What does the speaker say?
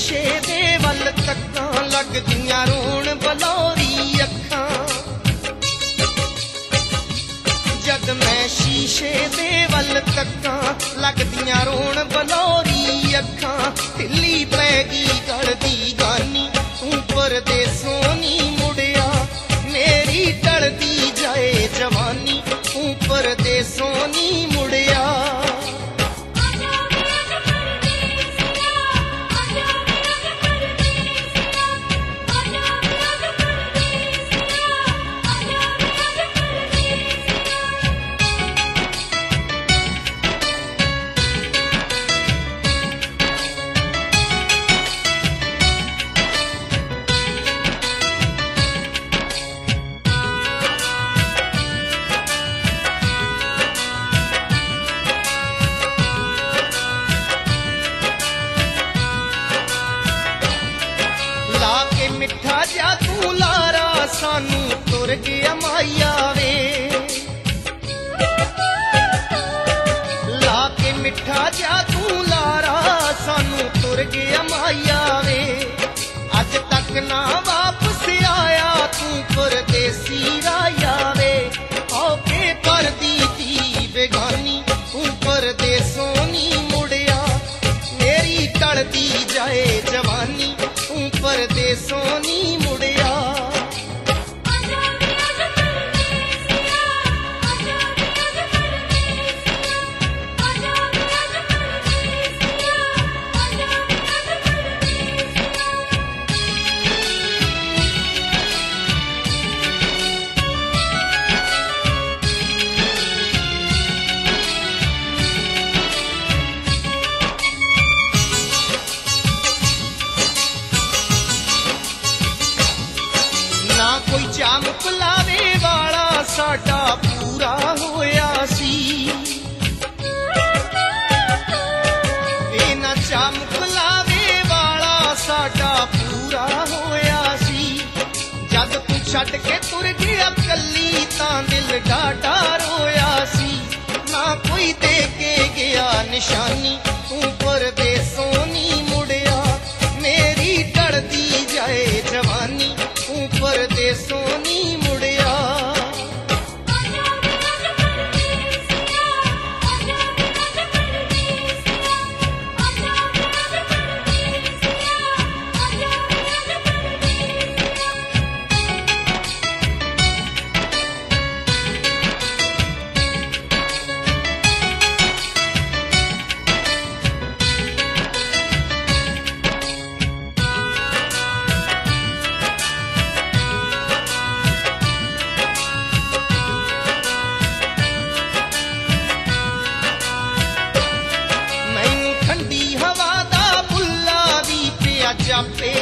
शीशे दे वल तक्कां लगदियां रोण बलौरी अखां। जद मैं शीशे दे वल तक्कां लगदियां रोण बलौरी अखां। ढिल्ली पै गई गल दी गानी तूं परदेसों नी मुड़िया। मेरी टलदी जाए जवानी तूं परदेसों नी मुड़िया। मिठा जा तू लारा सानू तुर गया माया वे। लाके मिठा जा तू लारा सानू तुर गया माया वे। अज तक ना वापस आया तू परदेसी राया वे। औके पर दी थी बेगानी तू परदेसों नी मुड़िया। मेरी टलदी जाए जवानी तू परदेसों नी मुड़िया। कोई चाम पलावे वाला साडा पूरा होया सी। ना चाम पलावे वाला साडा पूरा होया सी। जद तू छड्ड के तुर गया कली तां दिल डाटा रोया सी। ना कोई दे के गया निशानी तू परदेसों नी मुड़िया। मेरी टलदी जाए जवानी तू परदेसों नी मुड़िया। जापे